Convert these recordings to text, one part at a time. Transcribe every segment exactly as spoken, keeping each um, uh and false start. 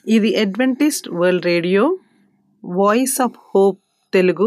ఇది Adventist World Radio Voice of Hope Telugu.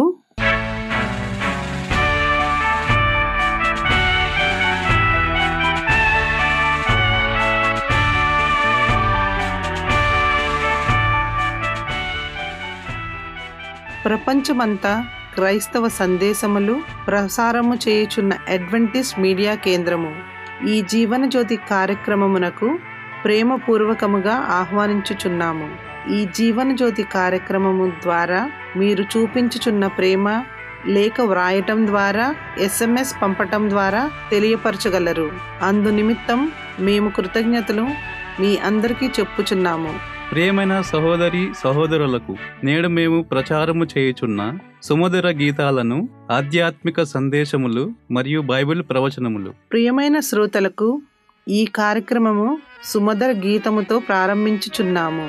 ప్రపంచమంతా క్రైస్తవ సందేశములు ప్రసారము చేయుచున్న అడ్వెంటిస్ట్ మీడియా కేంద్రము ఈ జీవన జ్యోతి కార్యక్రమమునకు ప్రేమపూర్వకముగా ఆహ్వానించుచున్నాము. ఈ జీవన జ్యోతి కార్యక్రమము ద్వారా మీరు చూపించుచున్న ప్రేమ లేఖ వ్రాయటం ద్వారా, ఎస్ఎంఎస్ పంపటం ద్వారా తెలియపరచగలరు. అందు నిమిత్తం మేము కృతజ్ఞతలు మీ అందరికీ చెప్పుచున్నాము. ప్రియమైన సహోదరి సహోదరులకు నేడు మేము ప్రచారము చేయుచున్న సుమధుర గీతాలను, ఆధ్యాత్మిక సందేశములు మరియు బైబిల్ ప్రవచనములు. ప్రియమైన శ్రోతలకు ఈ కార్యక్రమము సుమధుర గీతముతో ప్రారంభించుచున్నాము.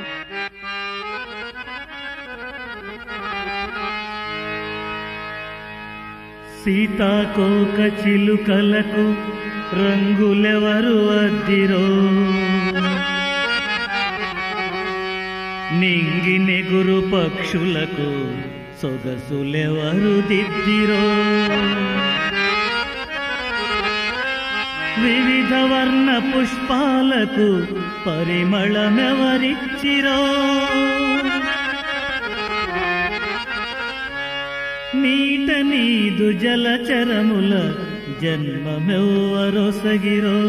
సీతాకోక చిలుకలకు రంగులెవరు అద్దిరో, నింగి నెగురు పక్షులకు సొగసులెవరు దిద్దిరో, వివిధ వర్ణ పుష్పాలకు పరిమళమెవరిచ్చిరో, నీట నీదు జలచరముల జన్మమెవ్వరొసగిరో,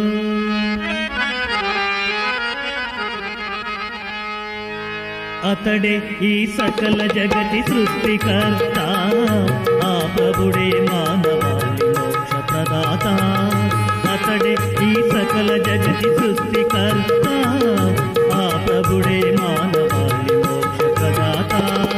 అతడే ఈ సకల జగతి సృష్టికర్త, ఆ ప్రభుడే మానవాళి మోక్ష ప్రదాత. అతడే ఈ సకల జగతి సృష్టికర్త, ఆ ప్రభుడే మానవాళి మోక్ష ప్రదాత.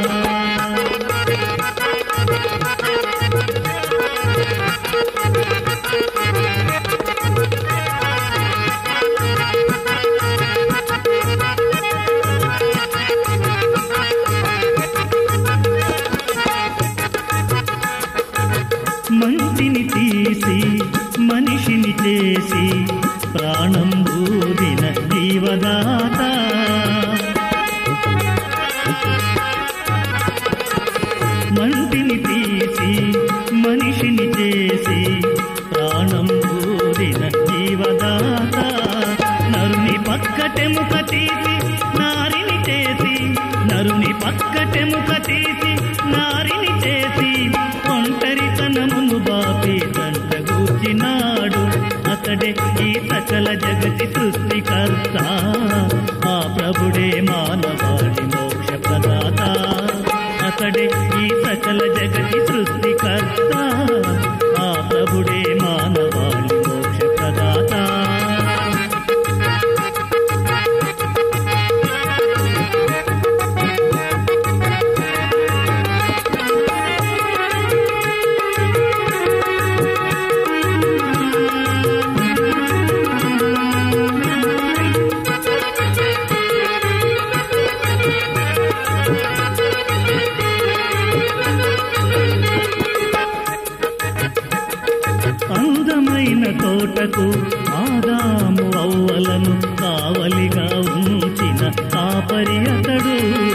మంచిని తీసి మనిషిని చేసి ప్రాణం ఊదిన జీవదాత, మంటిని తీసి మనిషిని చేసి ప్రాణం ఊదిన జీవదాత. నరుని పక్కటెముక తీసి నారిని చేసి, నరుని పక్కటెముక తీసి నారిని చేసి ఒంటరితనమును బాపి తంట గూర్చినాడు. అతడే ఈ సకల జగతి సృష్టికర్త, ఆ ప్రభుడే మానవాళి మోక్ష ప్రదాత. అతడే ఈ సకల జగతి సృష్టికర్త, ఆ ప్రభుడే మానవాళి మోక్ష ప్రదాత. అందమైన తోటకు ఆదాము అవ్వలను కావలిగా ఉంచిన కాపరి అతడు.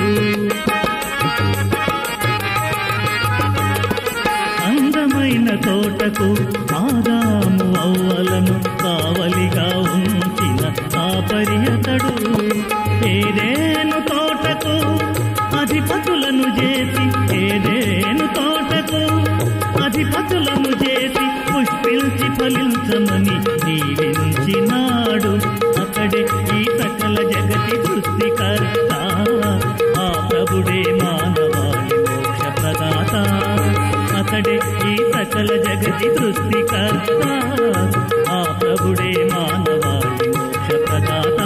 అందమైన తోటకు ఆదాము అవ్వలను కావలిగా ఉంచిన కాపరి అతడు. ఏదేను తోటకు అధిపతులను చేసి, ఏదేను తోటకు అధిపతులను చేసి పుష్పించి ఫలించమని దీవించినాడు. అతడే ఈ సకల జగతి సృష్టికర్త, ఆ ప్రభుడే మానవాళి మోక్ష ప్రదాత. అతడే ఈ సకల జగతి సృష్టికర్త, ఆ ప్రభుడే మానవాళి మోక్ష ప్రదాత.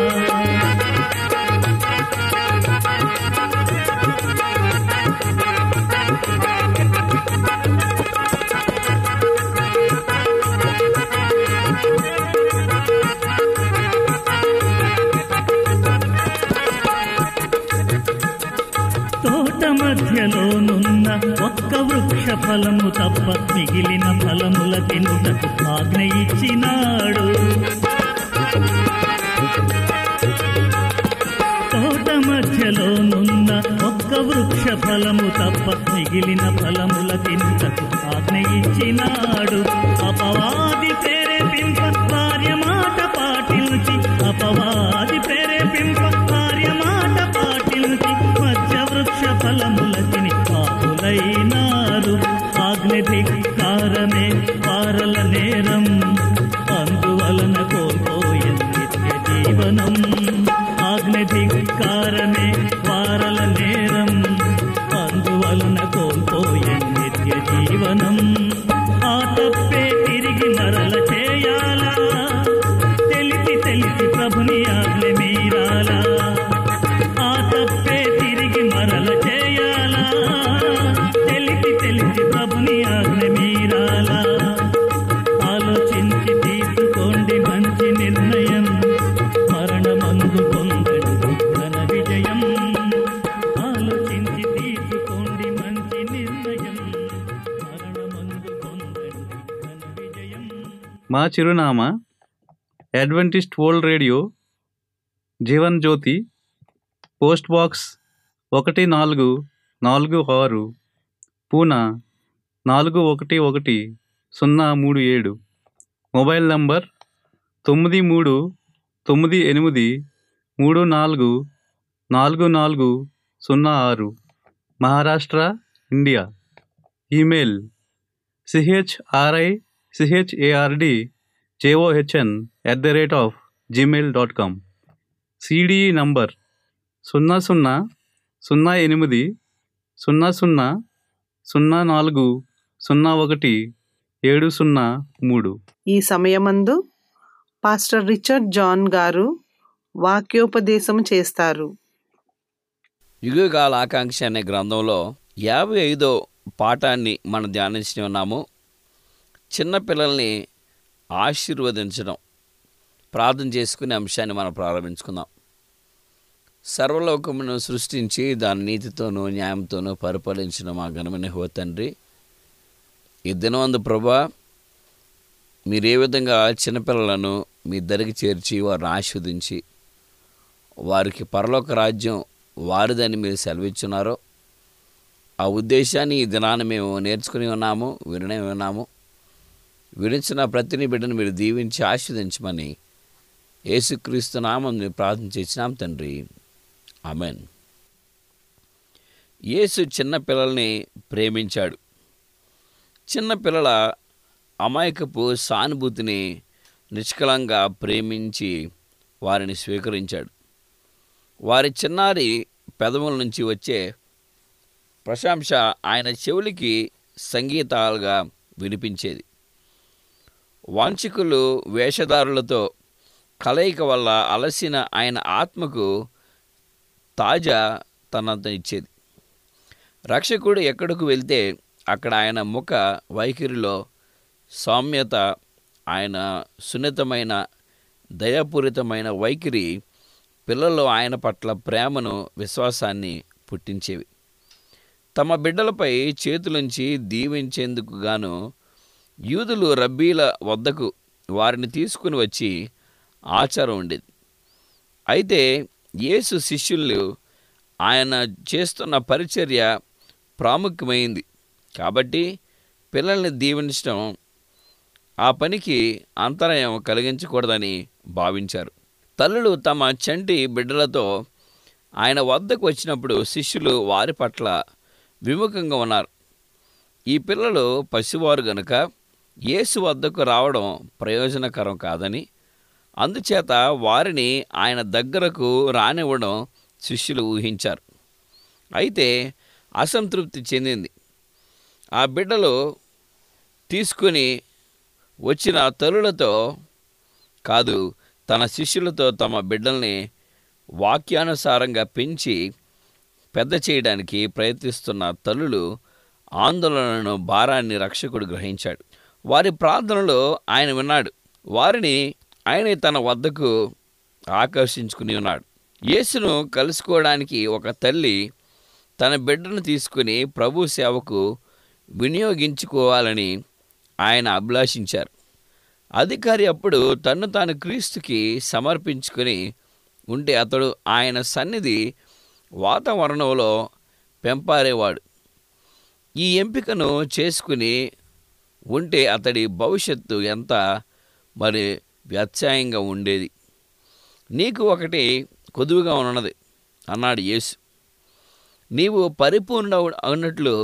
తోట మధ్యలోనున్న ఒక్క వృక్ష ఫలము తప్ప మిగిలిన ఫలముల తినుటకు ఆజ్ఞ ఇచ్చినాడు. తోట మధ్యలోనున్న ఒక్క వృక్ష ఫలము తప్ప మిగిలిన ఫలముల తినుటకు ఆజ్ఞ ఇచ్చినాడు. అపవాది ప్రేరేపింప భార్య మాట పాటించి అపవాది ప్రేరేపింప భార్య మాట పాటించి మధ్య వృక్ష ఫలముల తిని పాపులైనారు. ఆజ్ఞ ధిక్కారమే వారల నేరం, అందువలన కోల్పోయే నిత్య జీవనం. ఆజ్ఞ ధిక్కారమే వారల నేరం, అందువలన కోల్పోయే నిత్య జీవనం. ఆ తప్పే తిరిగి మరల చేయాలా, తెలిసి తెలిసి ప్రభుని ఆజ్ఞ మీరాలా. ఆ తప్పే తిరిగి మరల చేయాలా, తెలిసి తెలిసి ప్రభుని ఆజ్ఞ మీరాలా. ఆలోచించి తీసుకోండి మంచి నిర్ణయం, మరణమందు పొందండి ఘన విజయం. ఆలోచించి తీసుకోండి మంచి నిర్ణయం, మరణమందు పొందండి ఘన విజయం. మా చిరునామా Adventist World Radio, Jeevan Jyoti, post box ఒకటి నాలుగు నాలుగు ఆరు, పూనా నాలుగు ఒకటి ఒకటి సున్నా మూడు ఏడు. మొబైల్ నంబర్ తొమ్మిది మూడు తొమ్మిది ఎనిమిది మూడు నాలుగు నాలుగు నాలుగు సున్నా ఆరు, Maharashtra, India. Email CHRI CHARD JOHN at the rate of Gmail dot com. CDE number సున్నా సున్నా సున్నా ఎనిమిది సున్నా సున్నా సున్నా నాలుగు సున్నా ఒకటి ఏడు సున్నా మూడు. ఈ సమయమందు పాస్టర్ రిచర్డ్ జాన్ గారు వాక్యోపదేశం చేస్తారు. యుగకాల ఆకాంక్ష అనే గ్రంథంలో యాభై ఐదో పాఠాన్ని మనం ధ్యానించి ఉన్నాము. చిన్నపిల్లల్ని ఆశీర్వదించడం, ప్రార్థన చేసుకునే అంశాన్ని మనం ప్రారంభించుకుందాం. సర్వలోకమును సృష్టించి దాని నీతితోనూ న్యాయంతోనూ పరిపాలించిన మా ఘనమైన హో తండ్రి, ఈ దినవందు ప్రభా, మీరు ఏ విధంగా చిన్నపిల్లలను మీ దరికి చేర్చి వారిని ఆశీర్వదించి వారికి పరలోక రాజ్యం వారిదని మీరు సెలవిచ్చున్నారో, ఆ ఉద్దేశాన్ని ఈ దినాన్ని మేము నేర్చుకుని ఉన్నాము, విననే ఉన్నాము. వినించిన ప్రతిని బిడ్డను మీరు దీవించి ఆశీర్వదించమని యేసుక్రీస్తు నామం మేము ప్రార్థన చేసినాం తండ్రి, ఆమెన్. యేసు చిన్నపిల్లల్ని ప్రేమించాడు. చిన్నపిల్లల అమాయకపు సానుభూతిని నిష్కలంగా ప్రేమించి వారిని స్వీకరించాడు. వారి చిన్నారి పెదవుల నుంచి వచ్చే ప్రశంస ఆయన చెవులకి సంగీతాలుగా వినిపించేది. వాంఛికులు వేషధారులతో కలయిక వల్ల అలసిన ఆయన ఆత్మకు తాజా తనంత ఇచ్చేది. రక్షకుడు ఎక్కడకు వెళ్తే అక్కడ ఆయన ముఖ వైఖరిలో సౌమ్యత, ఆయన సున్నితమైన దయాపూరితమైన వైఖరి పిల్లల్లో ఆయన పట్ల ప్రేమను, విశ్వాసాన్ని పుట్టించేవి. తమ బిడ్డలపై చేతులుంచి దీవించేందుకు గాను యూదులు రబ్బీల వద్దకు వారిని తీసుకుని వచ్చి ఆచారం ఉండేది. అయితే యేసు శిష్యులు ఆయన చేస్తున్న పరిచర్య ప్రాముఖ్యమైంది కాబట్టి పిల్లల్ని దీవించడం, ఆ పనికి అంతరాయం కలిగించకూడదని భావించారు. తల్లులు తమ చంటి బిడ్డలతో ఆయన వద్దకు వచ్చినప్పుడు శిష్యులు వారి పట్ల విముఖంగా ఉన్నారు. ఈ పిల్లలు పసివారు గనుక యేసు వద్దకు రావడం ప్రయోజనకరం కాదని, అందుచేత వారిని ఆయన దగ్గరకు రానివ్వడం శిష్యులు ఊహించారు. అయితే అసంతృప్తి చెందింది. ఆ బిడ్డలు తీసుకుని వచ్చిన తల్లులతో కాదు, తన శిష్యులతో తమ బిడ్డల్ని వాక్యానుసారంగా పెంచి పెద్ద చేయడానికి ప్రయత్నిస్తున్న తల్లులు ఆందోళనను, భారాన్ని రక్షకుడు గ్రహించాడు. వారి ప్రార్థనలో ఆయన విన్నాడు. వారిని ఆయన తన వద్దకు ఆకర్షించుకుని ఉన్నాడు. యేసును కలుసుకోవడానికి ఒక తల్లి తన బిడ్డను తీసుకుని ప్రభు సేవకు వినియోగించుకోవాలని ఆయన అభిలాషించారు. అధికారి అప్పుడు తన్ను తాను క్రీస్తుకి సమర్పించుకొని ఉంటే అతడు ఆయన సన్నిధి వాతావరణంలో పెంపారేవాడు. ఈ ఎంపికను చేసుకుని ఉంటే అతడి భవిష్యత్తు ఎంత మరి వ్యత్యాయంగా ఉండేది. నీకు ఒకటి కొదువుగా ఉన్నది అన్నాడు యేసు. నీవు పరిపూర్ణ అన్నట్లు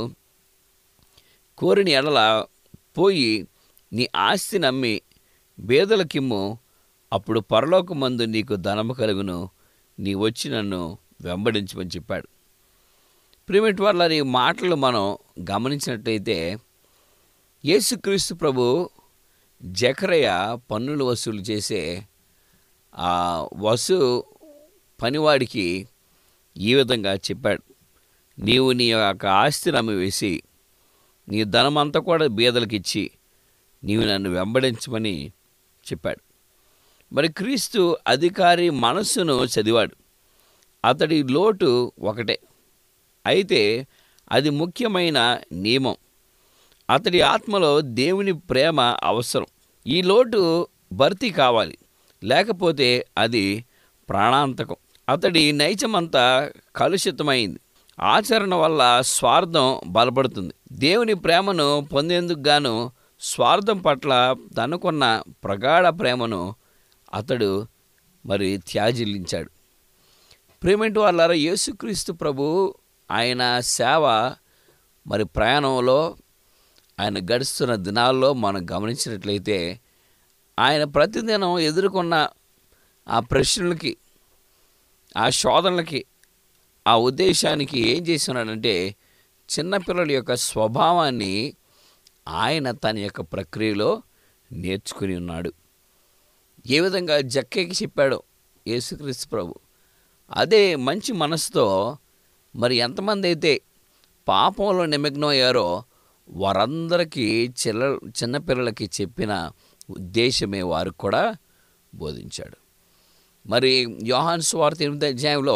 కోరిన ఎడల పోయి నీ ఆస్తి నమ్మి బేదలకిమ్ము, అప్పుడు పరలోకమందు నీకు ధనము కలుగును, నీ వచ్చి నన్ను వెంబడించమని చెప్పాడు. ప్రియమైన వాళ్ళ ఈ మాటలు మనం గమనించినట్లయితే యేసుక్రీస్తు ప్రభు జకరయ్య పన్నులు వసూలు చేసే ఆ వసు పనివాడికి ఈ విధంగా చెప్పాడు, నీవు నీ యొక్క ఆస్తిని అమ్మివేసి నీ ధనమంతా కూడా బీదలకు ఇచ్చి నీవు నన్ను వెంబడించమని చెప్పాడు. మరి క్రీస్తు అధికారి మనస్సును చదివాడు. అతడి లోటు ఒకటే, అయితే అది ముఖ్యమైన నియమం. అతడి ఆత్మలో దేవుని ప్రేమ అవసరం. ఈ లోటు భర్తీ కావాలి, లేకపోతే అది ప్రాణాంతకం. అతడి నైజమంతా కలుషితమైంది. ఆచరణ వల్ల స్వార్థం బలపడుతుంది. దేవుని ప్రేమను పొందేందుకు గాను స్వార్థం పట్ల తనకున్న ప్రగాఢ ప్రేమను అతడు మరి త్యాజిల్లించాడు. ప్రేమేంటి వాళ్ళారా, యేసుక్రీస్తు ప్రభు ఆయన సేవ మరి ప్రయాణంలో ఆయన గడుస్తున్న దినాల్లో మనం గమనించినట్లయితే ఆయన ప్రతిదినం ఎదుర్కొన్న ఆ ప్రశ్నలకి, ఆ శోధనలకి, ఆ ఉద్దేశానికి ఏం చేస్తున్నాడంటే చిన్నపిల్లల యొక్క స్వభావాన్ని ఆయన తన యొక్క ప్రక్రియలో నేర్చుకుని ఉన్నాడు. ఏ విధంగా జక్కయ్యకి చెప్పాడో యేసుక్రీస్తు ప్రభు, అదే మంచి మనసుతో మరి ఎంతమంది అయితే పాపంలో నిమగ్నం అయ్యారో వారందరికీ చిల్ల చిన్నపిల్లలకి చెప్పిన ఉద్దేశమే వారికి కూడా బోధించాడు. మరి యోహాను సువార్త ఎనిమిదో అధ్యాయంలో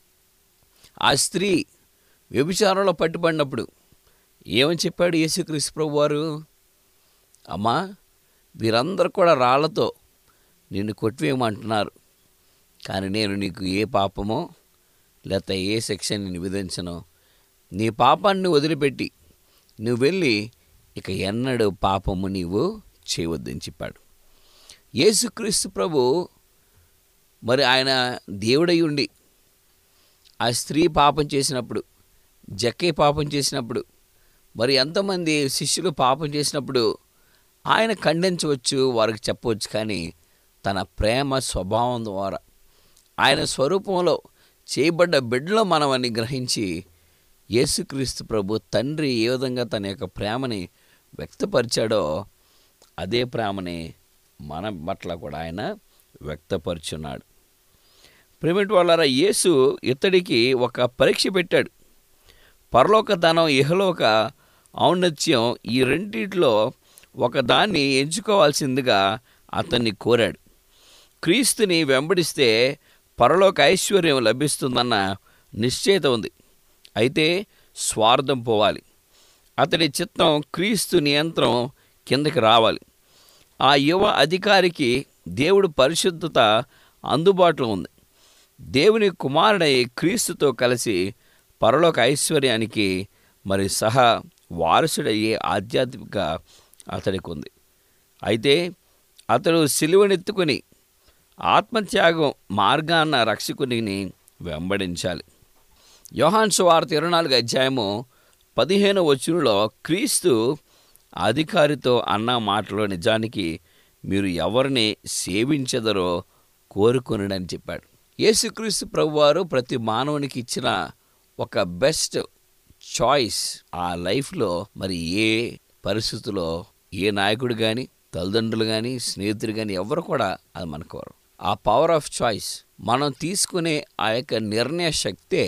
ఆ స్త్రీ వ్యభిచారంలో పట్టుబడినప్పుడు ఏమని చెప్పాడు యేసుక్రీస్తు ప్రభు వారు? అమ్మా, వీరందరూ కూడా రాళ్లతో నిన్ను కొట్టివేయమంటున్నారు, కానీ నేను నీకు ఏ పాపమో లేకపోతే ఏ శిక్ష నేను విధించను. నీ పాపాన్ని వదిలిపెట్టి నువ్వు వెళ్ళి ఇక ఎన్నడూ పాపము నీవు చేయవద్దని చెప్పాడు. యేసుక్రీస్తు ప్రభు మరి ఆయన దేవుడై ఉండి ఆ స్త్రీ పాపం చేసినప్పుడు, జక్కే పాపం చేసినప్పుడు, మరి ఎంతోమంది శిష్యులు పాపం చేసినప్పుడు ఆయన ఖండించవచ్చు, వారికి చెప్పవచ్చు. కానీ తన ప్రేమ స్వభావం ద్వారా ఆయన స్వరూపంలో చేయబడ్డ బిడ్డలో మనమని గ్రహించి యేసుక్రీస్తు ప్రభు తండ్రి ఏ విధంగా తన యొక్క ప్రేమని వ్యక్తపరిచాడో అదే ప్రేమని మన పట్ల కూడా ఆయన వ్యక్తపరుచున్నాడు. ప్రేమిటి వాళ్ళారా, యేసు ఇతడికి ఒక పరీక్ష పెట్టాడు. పరలోక ధనం, ఇహలోక ఔన్నత్యం, ఈ రెండిట్లో ఒకదాన్ని ఎంచుకోవాల్సిందిగా అతన్ని కోరాడు. క్రీస్తుని వెంబడిస్తే పరలోక ఐశ్వర్యం లభిస్తుందన్న నిశ్చయిత ఉంది. అయితే స్వార్థం పోవాలి. అతడి చిత్తం క్రీస్తు నియంత్రణ కిందకి రావాలి. ఆ యువ అధికారికి దేవుడు పరిశుద్ధత అందుబాటులో ఉంది. దేవుని కుమారుడై క్రీస్తుతో కలిసి పరలోక ఐశ్వర్యానికి మరి సహా వారసుడయ్యే ఆధ్యాత్మిక అతడికి ఉంది. అయితే అతడు సిలువనెత్తుకుని ఆత్మత్యాగం మార్గాన్న రక్షకుని వెంబడించాలి. యోహాను సువార్త ఇరవై నాలుగు అధ్యాయము పదిహేను వచనంలో క్రీస్తు అధికారితో అన్న మాటలో నిజానికి మీరు ఎవరిని సేవించదరో కోరుకొనుడని చెప్పాడు. యేసుక్రీస్తు ప్రభువారు ప్రతి మానవునికి ఇచ్చిన ఒక బెస్ట్ చాయిస్. ఆ లైఫ్లో మరి ఏ పరిస్థితుల్లో ఏ నాయకుడు కానీ, తల్లిదండ్రులు కానీ, స్నేహితులు కానీ ఎవరు కూడా అది మనకోరు. ఆ పవర్ ఆఫ్ చాయిస్, మనం తీసుకునే ఆ యొక్క నిర్ణయ శక్తే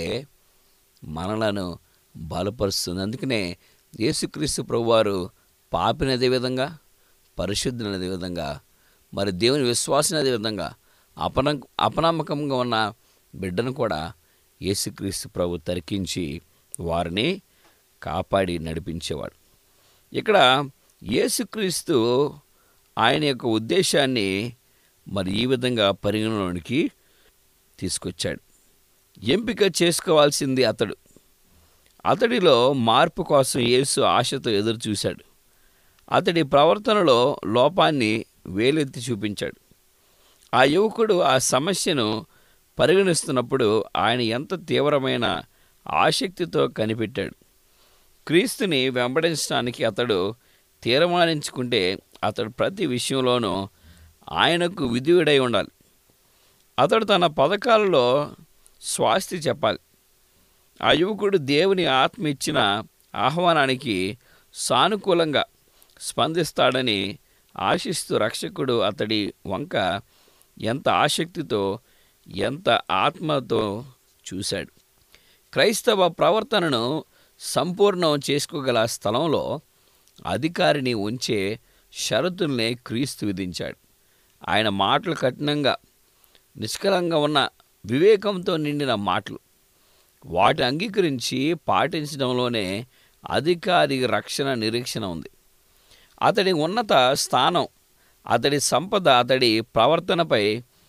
మనలను బలపరుస్తుంది. అందుకనే యేసుక్రీస్తు ప్రభువారు పాపిని అదే విధంగా, పరిశుద్ధుని అదే విధంగా, మరి దేవుని విశ్వాసం అదే విధంగా, అపన అపనమ్మకంగా ఉన్న బిడ్డను కూడా యేసుక్రీస్తు ప్రభు తరికించి వారిని కాపాడి నడిపించేవాడు. ఇక్కడ యేసుక్రీస్తు ఆయన యొక్క ఉద్దేశాన్ని మరి ఈ విధంగా పరిగణలోనికి తీసుకొచ్చాడు. ఎంపిక చేసుకోవాల్సింది అతడు. అతడిలో మార్పు కోసం యేసు ఆశతో ఎదురు చూశాడు. అతడి ప్రవర్తనలో లోపాన్ని వేలెత్తి చూపించాడు. ఆ యువకుడు ఆ సమస్యను పరిగణిస్తున్నప్పుడు ఆయన ఎంత తీవ్రమైన ఆసక్తితో కనిపెట్టాడు. క్రీస్తుని వెంబడించడానికి అతడు తీర్మానించుకుంటే అతడు ప్రతి విషయంలోనూ ఆయనకు విధేయుడై ఉండాలి. అతడు తన పథకాలలో స్వాస్తి చెప్పాలి. ఆ యువకుడు దేవుని ఆత్మ ఇచ్చిన ఆహ్వానానికి సానుకూలంగా స్పందిస్తాడని ఆశిస్తూ రక్షకుడు అతడి వంక ఎంత ఆసక్తితో, ఎంత ఆత్మతో చూశాడు. క్రైస్తవ ప్రవర్తనను సంపూర్ణం చేసుకోగల స్థలంలో అధికారిని ఉంచే షరతుల్నే క్రీస్తు విధించాడు. ఆయన మాటలు కఠినంగా, నిష్కలంగా ఉన్న వివేకంతో నిండిన మాటలు. వాటిని అంగీకరించి పాటించడంలోనే అధికారి రక్షణ నిరీక్షణ ఉంది. అతడి ఉన్నత స్థానం, అతడి సంపద అతడి ప్రవర్తనపై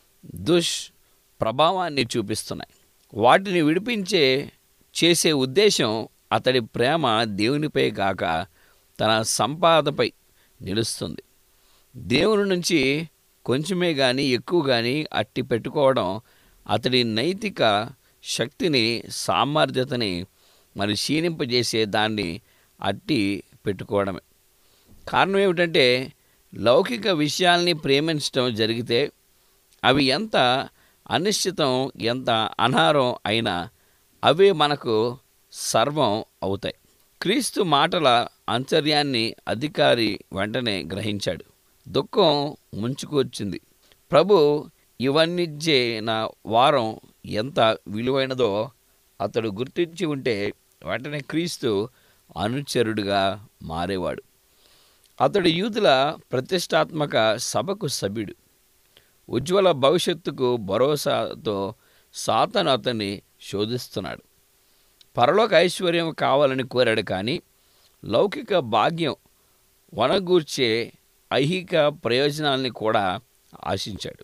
దుష్ ప్రభావాన్ని చూపిస్తున్నాయి. వాటిని విడిపించే చేసే ఉద్దేశం అతడి ప్రేమ దేవునిపై కాక తన సంపాదపై నిలుస్తుంది. దేవుని నుంచి కొంచెమే కానీ ఎక్కువ కానీ అట్టి పెట్టుకోవడం అతడి నైతిక శక్తిని, సామర్థ్యతని మరి క్షీణింపజేసే దాన్ని అట్టి పెట్టుకోవడమే. కారణం ఏమిటంటే లౌకిక విషయాల్ని ప్రేమించడం జరిగితే అవి ఎంత అనిశ్చితం, ఎంత అనారం అయినా అవే మనకు సర్వం అవుతాయి. క్రీస్తు మాటల ఆంతర్యాన్ని అధికారి వెంటనే గ్రహించాడు. దుఃఖం ముంచుకొచ్చింది. ప్రభు ఇవన్నిచ్చిన వారం ఎంత విలువైనదో అతడు గుర్తించి ఉంటే వెంటనే క్రీస్తు అనుచరుడుగా మారేవాడు. అతడు యూదుల ప్రతిష్టాత్మక సభకు సభ్యుడు. ఉజ్వల భవిష్యత్తుకు భరోసాతో సాతాను అతన్ని శోధిస్తున్నాడు. పరలోక ఐశ్వర్యం కావాలని కోరాడు, కానీ లౌకిక భాగ్యం వనగూర్చే ఐహిక ప్రయోజనాల్ని కూడా ఆశించాడు.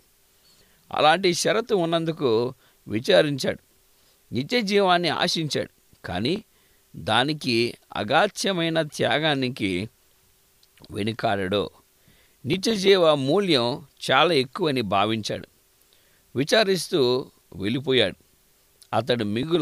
అలాంటి షరతు ఉన్నందుకు విచారించాడు. నిత్య జీవాన్ని ఆశించాడు, కానీ దానికి అగాధ్యమైన త్యాగానికి వెనుకాడడో. నిత్య జీవ మూల్యం చాలా ఎక్కువని భావించాడు. విచారిస్తూ వెళ్ళిపోయాడు. అతడు మిగుల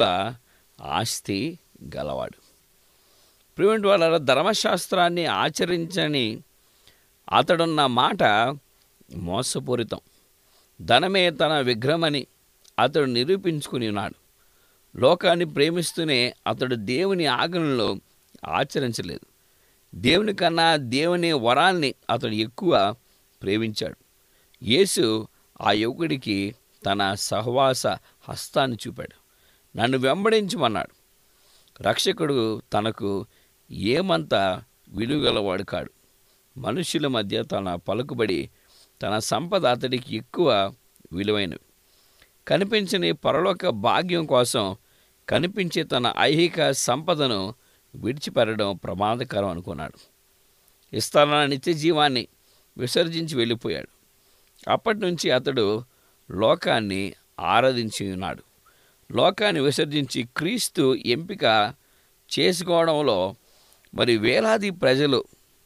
ఆస్తి గలవాడు. ప్రివెంట్ వాళ్ళ ధర్మశాస్త్రాన్ని ఆచరించని అతడున్న మాట మోసపూరితం. ధనమే తన విగ్రహమని అతడు నిరూపించుకుని ఉన్నాడు. లోకాన్ని ప్రేమిస్తూనే అతడు దేవుని ఆజ్ఞలను ఆచరించలేదు. దేవుని కన్నా దేవుని వరాల్ని అతడు ఎక్కువ ప్రేమించాడు. యేసు ఆ యువకుడికి తన సహవాస హస్తాన్ని చూపాడు. నన్ను వెంబడించమన్నాడు. రక్షకుడు తనకు ఏమంత విలువగలవాడు కాడు. మనుష్యుల మధ్య తన పలుకుబడి, తన సంపద అతడికి ఎక్కువ విలువైనవి. కనిపించని పరలోక భాగ్యం కోసం కనిపించే తన ఐహిక సంపదను విడిచిపెట్టడం ప్రమాదకరం అనుకున్నాడు. ఇస్తాన నిత్య జీవాన్ని విసర్జించి వెళ్ళిపోయాడు. అప్పటి నుంచి అతడు లోకాన్ని ఆరాధించి ఉన్నాడు. లోకాన్ని విసర్జించి క్రీస్తు ఎంపిక చేసుకోవడంలో మరి వేలాది ప్రజలు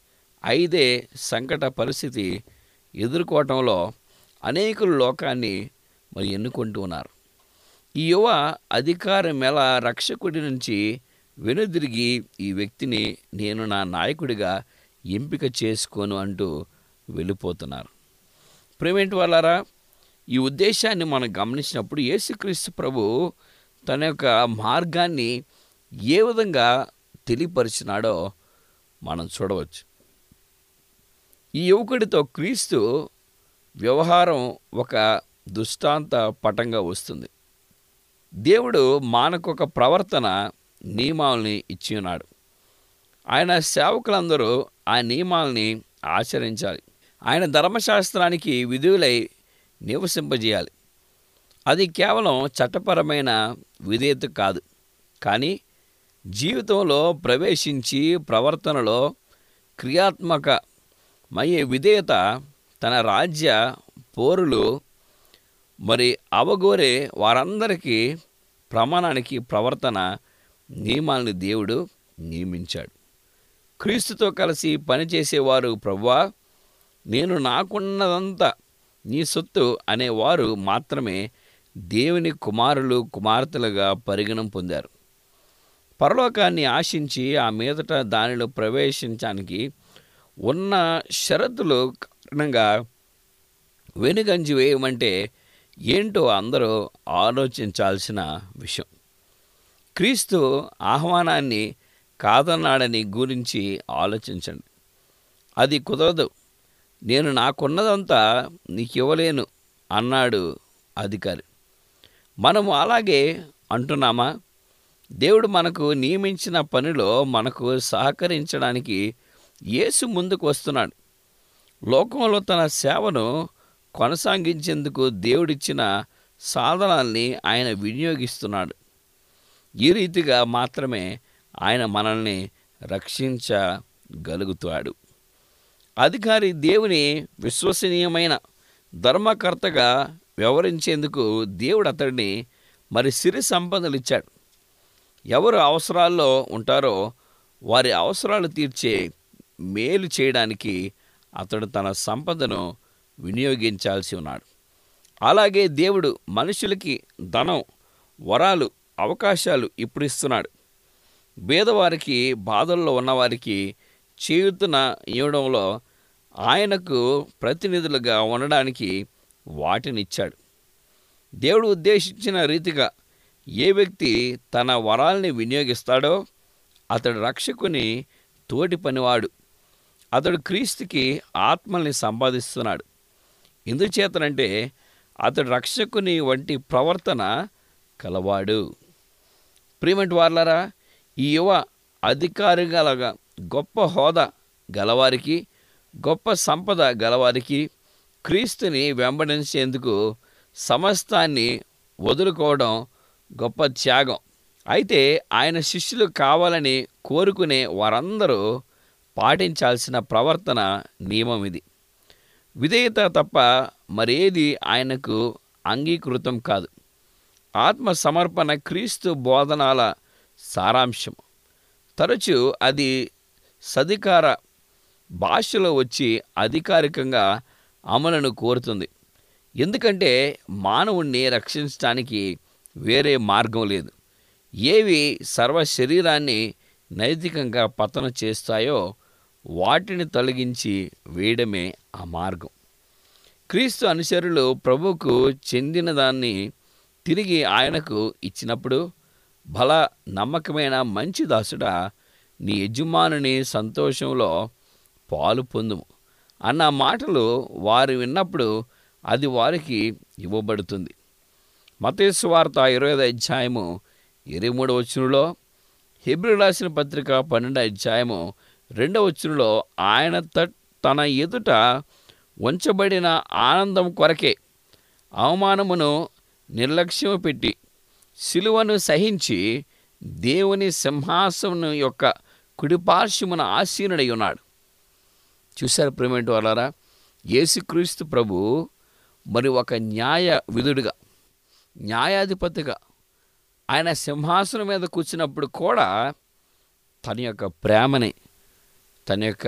ఐదే సంకట పరిస్థితి ఎదుర్కోవటంలో అనేకులు లోకాన్ని మరి ఎన్నుకుంటూ ఉన్నారు. ఈ యువ అధికారం ఎలా రక్షకుడి నుంచి వెనుదిరిగి ఈ వ్యక్తిని నేను నా నాయకుడిగా ఎంపిక చేసుకోను అంటూ వెళ్ళిపోతున్నారు. ప్రేమేంటి వాళ్ళారా, ఈ ఉద్దేశాన్ని మనం గమనించినప్పుడు యేసుక్రీస్తు ప్రభు తన యొక్క మార్గాన్ని ఏ విధంగా తెలియపరిచినాడో మనం చూడవచ్చు. ఈ యువకుడితో క్రీస్తు వ్యవహారం ఒక దృష్టాంత పటంగా వస్తుంది. దేవుడు మానకొక ప్రవర్తన నియమాలని ఇచ్చి ఉన్నాడు. ఆయన సేవకులందరూ ఆ నియమాలని ఆచరించాలి. ఆయన ధర్మశాస్త్రానికి విధులై నివసింపజేయాలి. అది కేవలం చట్టపరమైన విధేయత కాదు, కానీ జీవితంలో ప్రవేశించి ప్రవర్తనలో క్రియాత్మకమయ్యే విధేయత. తన రాజ్య పోరులు మరి అవగోరే వారందరికీ ప్రమాణానికి ప్రవర్తన నియమాలని దేవుడు నియమించాడు. క్రీస్తుతో కలిసి పనిచేసేవారు, ప్రభువా నేను నాకున్నదంతా నీ సొత్తు అనేవారు మాత్రమే దేవుని కుమారులు కుమార్తెలుగా పరిగణం పొందారు. పరలోకాన్ని ఆశించి ఆ మీదట దానిలో ప్రవేశించడానికి ఉన్న షరతులు కారణంగా వెనుకంజి వేయమంటే ఏంటో అందరూ ఆలోచించాల్సిన విషయం. క్రీస్తు ఆహ్వానాన్ని కాదన్నాడని గురించి ఆలోచించండి. అది కుదరదు, నేను నాకున్నదంతా నీకు ఇవ్వలేను అన్నాడు అధికారి. మనము అలాగే అంటున్నామా? దేవుడు మనకు నియమించిన పనిలో మనకు సహకరించడానికి యేసు ముందుకు వస్తున్నాడు. లోకంలో తన సేవను కొనసాగించేందుకు దేవుడిచ్చిన సాధనాల్ని ఆయన వినియోగిస్తున్నాడు. ఈ రీతిగా మాత్రమే ఆయన మనల్ని రక్షించగలుగుతాడు. అధికారి దేవుని విశ్వసనీయమైన ధర్మకర్తగా వ్యవహరించేందుకు దేవుడు అతడిని మరి సిరి సంపదలు ఇచ్చాడు. ఎవరు అవసరాల్లో ఉంటారో వారి అవసరాలు తీర్చే మేలు చేయడానికి అతడు తన సంపదను వినియోగించాల్సి ఉన్నాడు. అలాగే దేవుడు మనుషులకి ధనం, వరాలు, అవకాశాలు ఇప్పుడు ఇస్తున్నాడు. పేదవారికి, బాధల్లో ఉన్నవారికి చేయూతన ఇవ్వడంలో ఆయనకు ప్రతినిధులుగా ఉండడానికి వాటినిచ్చాడు. దేవుడు ఉద్దేశించిన రీతిగా ఏ వ్యక్తి తన వరాల్ని వినియోగిస్తాడో అతడు రక్షకుని తోటి పనివాడు. అతడు క్రీస్తుకి ఆత్మల్ని సంపాదిస్తున్నాడు. ఎందుచేతనంటే అతడు రక్షకుని వంటి ప్రవర్తన కలవాడు. ప్రియమంటి వార్లారా, ఈ యువ అధికారి గలగా గొప్ప హోదా గలవారికి, గొప్ప సంపద గలవారికి క్రీస్తుని వెంబడించేందుకు సమస్తాన్ని వదులుకోవడం గొప్ప త్యాగం. అయితే ఆయన శిష్యులు కావాలని కోరుకునే వారందరూ పాటించాల్సిన ప్రవర్తన నియమం ఇది. విధేయత తప్ప మరేది ఆయనకు అంగీకృతం కాదు. ఆత్మ సమర్పణ క్రీస్తు బోధనాల సారాంశం. తరచూ అది సధికార భాషలో వచ్చి అధికారికంగా అమలును కోరుతుంది. ఎందుకంటే మానవుణ్ణి రక్షించడానికి వేరే మార్గం లేదు. ఏవి సర్వ శరీరాన్ని నైతికంగా పతనం చేస్తాయో వాటిని తొలగించి వేయడమే ఆ మార్గం. క్రీస్తు అనుచరులు ప్రభువుకు చెందిన దాన్ని తిరిగి ఆయనకు ఇచ్చినప్పుడు, బల నమ్మకమైన మంచి దాసుడా, నీ యజమానుని సంతోషంలో పాలు పొందుము అన్న మాటలు వారు విన్నప్పుడు అది వారికి ఇవ్వబడుతుంది. మత్తయి సువార్త ఇరవై ఐదు అధ్యాయము ఇరవై మూడవ వచనంలో, హెబ్రీయులకు రాసిన పత్రిక పన్నెండవ అధ్యాయము రెండవ వచనంలో ఆయన తన ఎదుట ఉంచబడిన ఆనందం కొరకే అవమానమును నిర్లక్ష్యము పెట్టి సిలువను సహించి దేవుని సింహాసనం యొక్క కుడిపార్శ్వమున ఆసీనుడై ఉన్నాడు. చూశారు ప్రియమైన వారలారా, యేసుక్రీస్తు ప్రభు మరి ఒక న్యాయ విధుడిగా, న్యాయాధిపతిగా ఆయన సింహాసనం మీద కూర్చున్నప్పుడు కూడా తన యొక్క ప్రేమని, తన యొక్క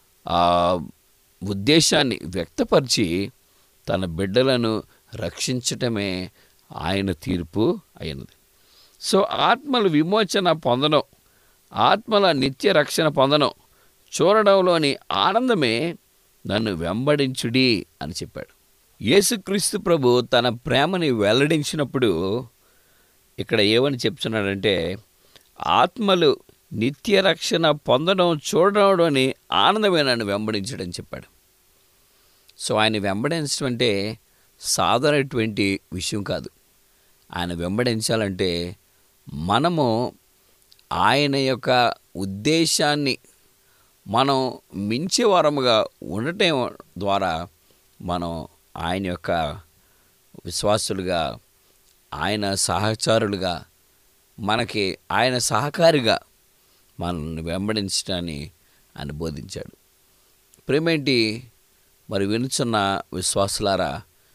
ఉద్దేశాన్ని వ్యక్తపరిచి తన బిడ్డలను రక్షించటమే ఆయన తీర్పు అయినది. సో ఆత్మల విమోచన పొందడం, ఆత్మల నిత్య రక్షణ పొందడం చూడడంలోని ఆనందమే నన్ను వెంబడించుడి అని చెప్పాడు. యేసుక్రీస్తు ప్రభు తన ప్రేమని వెల్లడించినప్పుడు ఇక్కడ ఏమని చెప్తున్నాడంటే, ఆత్మలు నిత్య రక్షణ పొందడం చూడడంలోని ఆనందమే నన్ను వెంబడించడని చెప్పాడు. సో ఆయన వెంబడించడం అంటే సాధారణటువంటి విషయం కాదు. ఆయన వెంబడించాలంటే మనము ఆయన యొక్క ఉద్దేశాన్ని మనం మించే వారముగా ఉండటం ద్వారా మనం ఆయన యొక్క విశ్వాసులుగా, ఆయన సహచారులుగా, మనకి ఆయన సహకారిగా మనల్ని వెంబడించడాన్ని ఆయన బోధించాడు. ప్రేమేంటి మరి వినుచున్న విశ్వాసులారా,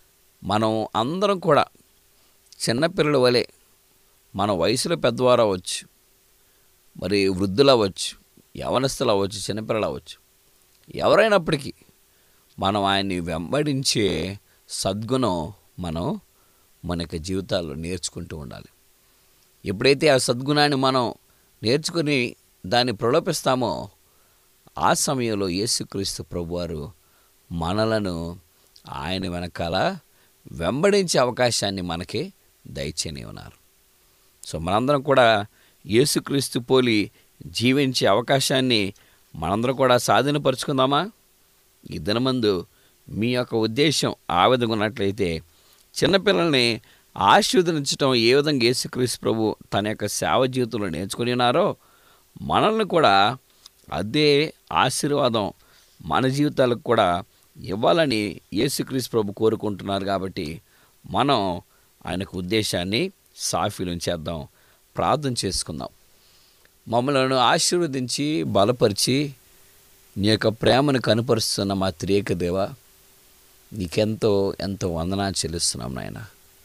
మనం అందరం కూడా చిన్నపిల్లల వలె మన వయసులో పెద్దవారు అవ్వచ్చు, మరి వృద్ధులు అవ్వచ్చు, యవనస్తులు అవ్వచ్చు, చిన్నపిల్లలు అవ్వచ్చు, ఎవరైనప్పటికీ మనం ఆయన్ని వెంబడించే సద్గుణం మనం మన యొక్క జీవితాల్లో నేర్చుకుంటూ ఉండాలి. ఎప్పుడైతే ఆ సద్గుణాన్ని మనం నేర్చుకుని దాన్ని ప్రలోభిస్తామో ఆ సమయంలో యేసుక్రీస్తు ప్రభువారు మనలను ఆయన వెనకాల వెంబడించే అవకాశాన్ని మనకి దయచేయని ఉన్నారు. సో మనందరం కూడా యేసుక్రీస్తు పోలి జీవించే అవకాశాన్ని మనందరం కూడా సాధనపరుచుకుందామా? ఈ దినమందు మీ యొక్క ఉద్దేశం ఆ విధంగా ఉన్నట్లయితే చిన్నపిల్లల్ని ఆశీర్వదించడం ఏ విధంగా యేసుక్రీస్తు ప్రభు తన యొక్క సేవ జీవితంలో నేర్చుకుని ఉన్నారో మనల్ని కూడా అదే ఆశీర్వాదం మన జీవితాలకు కూడా ఇవ్వాలని యేసుక్రీస్తు ప్రభు కోరుకుంటున్నారు. కాబట్టి మనం ఆయనకు ఉద్దేశాన్ని సాఫీలం చేద్దాం, ప్రార్థన చేసుకుందాం. మమ్మల్ని ఆశీర్వదించి బలపరిచి నీ యొక్క ప్రేమను కనుపరుస్తున్న మా త్రియేక దేవ, నీకెంతో ఎంతో వందనాలు చెల్లిస్తున్నాం నాయన.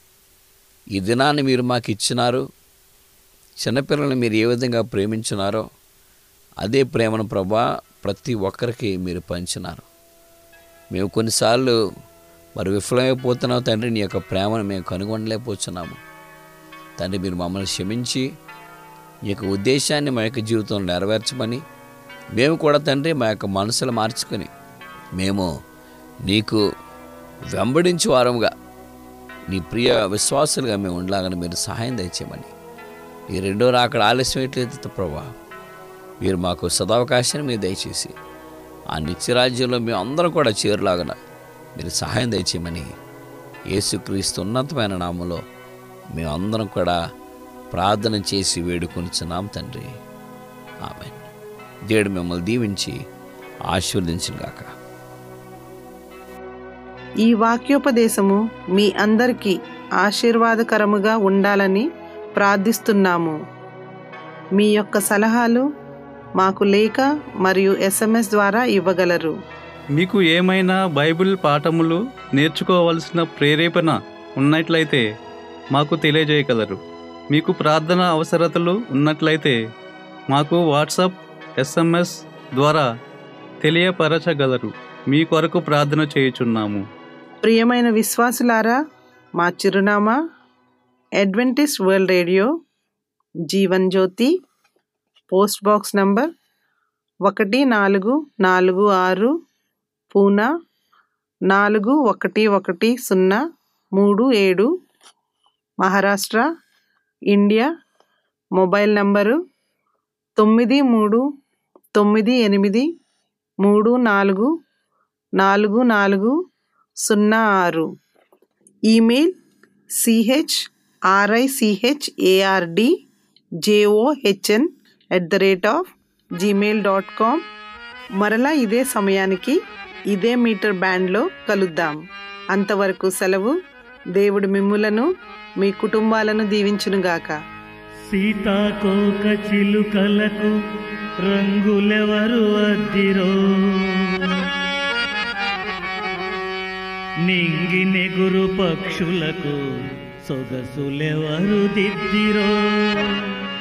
ఈ దినాన్ని మీరు మాకు ఇచ్చినారు. చిన్నపిల్లల్ని మీరు ఏ విధంగా ప్రేమించున్నారో అదే ప్రేమను ప్రభా ప్రతి ఒక్కరికి మీరు పంచినారు. మేము కొన్నిసార్లు మరి విఫలమైపోతున్నాం తండ్రి, నీ యొక్క ప్రేమను మేము కనుగొనలేకపోతున్నాము తండ్రి. మీరు మమ్మల్ని క్షమించి నీ యొక్క ఉద్దేశాన్ని మా యొక్క జీవితంలో నెరవేర్చమని మేము కూడా తండ్రి మా యొక్క మనసులు మార్చుకొని మేము నీకు వెంబడించే వారముగా నీ ప్రియ విశ్వాసులుగా మేము ఉండలాగని మీరు సహాయం దయచేయమని, ఈ రెండో రాకడ ఆలస్యం ఎట్లయితే ప్రభా మీరు మాకు సదావకాశాన్ని మీరు దయచేసి ఆ నిత్యరాజ్యంలో మేము అందరం కూడా చేరులాగన మీరు సహాయం దయచేయమని యేసుక్రీస్తు ఉన్నతమైన నామంలో మేమందరం కూడా ప్రార్థన చేసి వేడుకొనిచున్నాం తండ్రి. ఆమేన్. దేవుడు మిమ్మల్ని దీవించి ఆశీర్వదించును గాక. ఈ వాక్యోపదేశము మీ అందరికీ ఆశీర్వాదకరముగా ఉండాలని ప్రార్థిస్తున్నాము. మీ యొక్క సలహాలు మాకు లేఖ మరియు ఎస్ఎంఎస్ ద్వారా ఇవ్వగలరు. మీకు ఏమైనా బైబిల్ పాఠములు నేర్చుకోవలసిన ప్రేరేపణ ఉన్నట్లయితే మాకు తెలియజేయగలరు. మీకు ప్రార్థన అవసరతలు ఉన్నట్లయితే మాకు వాట్సాప్, ఎస్ఎంఎస్ ద్వారా తెలియపరచగలరు. మీ కొరకు ప్రార్థన చేయుచున్నాము. ప్రియమైన విశ్వాసులారా, మా చిరునామా Adventist World Radio, Jeevan Jyoti, post box number ఒకటి నాలుగు నాలుగు ఆరు, పూనా నాలుగు ఒకటి ఒకటి సున్నా మూడు ఏడు, మహారాష్ట్ర, ఇండియా. మొబైల్ నంబరు తొమ్మిది మూడు తొమ్మిది ఎనిమిది మూడు నాలుగు నాలుగు నాలుగు సున్నా ఆరు. Email CH RICH ARD JOHN at the rate of Gmail dot com. మరలా ఇదే సమయానికి ఇదే మీటర్ బ్యాండ్లో కలుద్దాం. అంతవరకు సెలవు. దేవుడు మిమ్ములను మీ కుటుంబాలను దీవించునుగాక. సీతాకోక చిలుకలకు రంగులెవరు అద్దిరో, నింగి నెగురు పక్షులకు సొగసులెవరు దిద్దిరో.